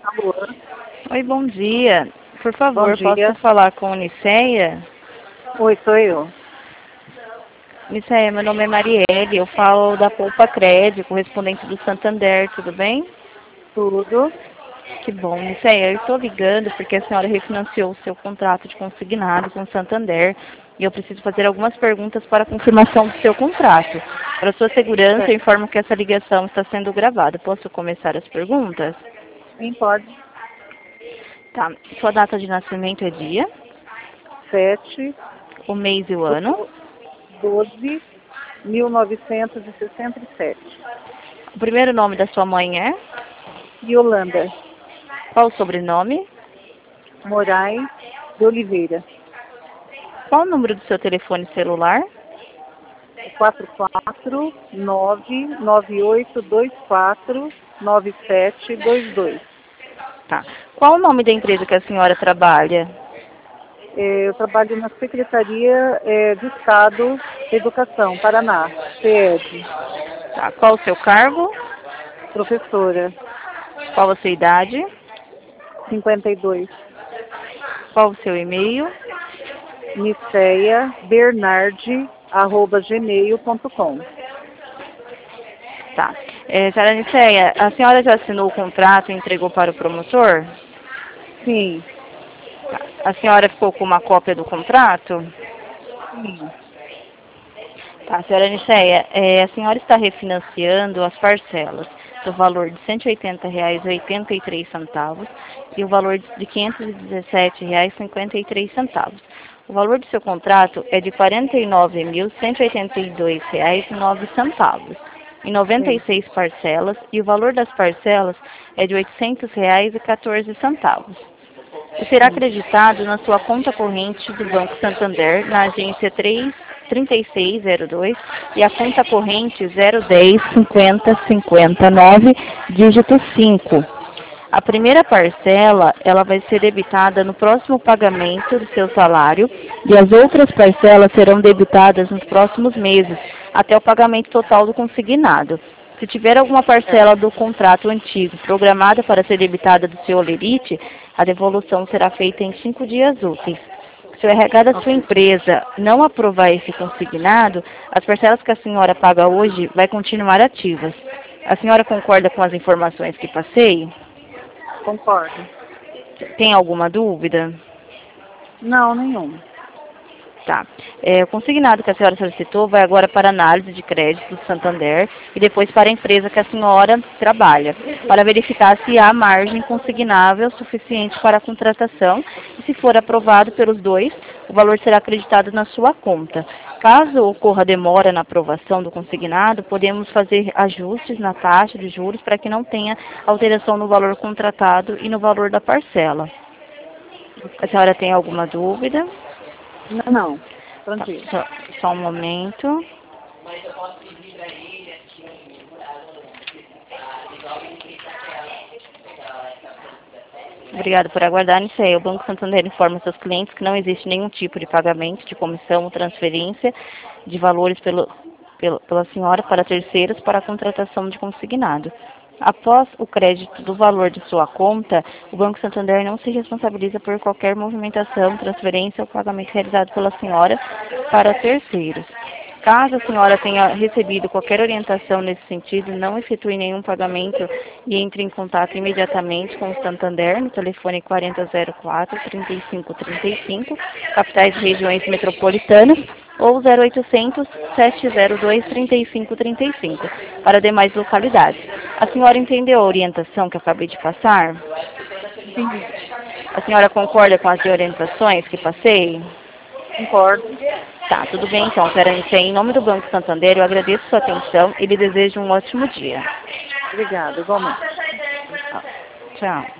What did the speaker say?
Alô? Oi, bom dia. Por favor, Bom dia. posso falar com a Niceia? Oi, sou eu. Niceia, meu nome é Marielle, eu falo da Poupa Crédito, correspondente do Santander, tudo bem? Tudo? Que bom. Niceia, eu estou ligando porque a senhora refinanciou o seu contrato de consignado com o Santander e eu preciso fazer algumas perguntas para a confirmação do seu contrato. Para sua segurança, eu Certo. informo que essa ligação está sendo gravada. Posso começar as perguntas? Sim, pode. Tá. Sua data de nascimento é dia, 7 o mês e o ano. 12 1967. O primeiro nome da sua mãe é? Yolanda Qual o sobrenome? Moraes de Oliveira. Qual o número do seu telefone celular? 44998249722. Tá. Qual o nome da empresa que a senhora trabalha? Eu trabalho na Secretaria de Estado de Educação, Paraná, SED, Tá. Qual o seu cargo? professora, Qual a sua idade? 52. Qual o seu e-mail? niceiabernardi@gmail.com. Tá. Senhora Niceia, a senhora já assinou o contrato e entregou para o promotor? Sim, Tá. A senhora ficou com uma cópia do contrato? sim, Tá, senhora Niceia, a senhora está refinanciando as parcelas do valor de R$ 180,83 e o valor de R$ 517,53. O valor do seu contrato é de R$ 49.182,09 em sim. 96 parcelas e o valor das parcelas é de R$ 800,14. E será Sim. acreditado na sua conta corrente do Banco Santander, na agência 3602 e a conta corrente 010 50 59, dígito 5. A primeira parcela, ela vai ser debitada no próximo pagamento do seu salário e as outras parcelas serão debitadas nos próximos meses, até o pagamento total do consignado. Se tiver alguma parcela do contrato antigo programada para ser debitada do seu holerite, a devolução será feita em 5 dias úteis. Se o RH da sua Ok. empresa não aprovar esse consignado, as parcelas que a senhora paga hoje vai continuar ativas. A senhora concorda com as informações que passei? Concordo. Tem alguma dúvida? Não, nenhum. Tá. O consignado que a senhora solicitou vai agora para análise de crédito do Santander e depois para a empresa que a senhora trabalha, para verificar se há margem consignável suficiente para a contratação e, se for aprovado pelos dois, o valor será acreditado na sua conta. Caso ocorra demora na aprovação do consignado, podemos fazer ajustes na taxa de juros para que não tenha alteração no valor contratado e no valor da parcela. A senhora tem alguma dúvida? Não, não. Tá, Tranquilo. só um momento. Obrigada por aguardar, Niceia. O Banco Santander informa seus clientes que não existe nenhum tipo de pagamento de comissão ou transferência de valores pela senhora para terceiros para a contratação de consignado. Após o crédito do valor de sua conta, o Banco Santander não se responsabiliza por qualquer movimentação, transferência ou pagamento realizado pela senhora para terceiros. Caso a senhora tenha recebido qualquer orientação nesse sentido, não efetue nenhum pagamento e entre em contato imediatamente com o Santander no telefone 4004-3535, capitais e regiões metropolitanas, ou 0800 702 3535, para demais localidades. A senhora entendeu a orientação que eu acabei de passar? Sim, A senhora concorda com as orientações que passei? concordo. Tá, tudo bem então, senhora Aniceia. Em nome do Banco Santander, eu agradeço sua atenção e lhe desejo um ótimo dia. Obrigada, igualmente. Tchau.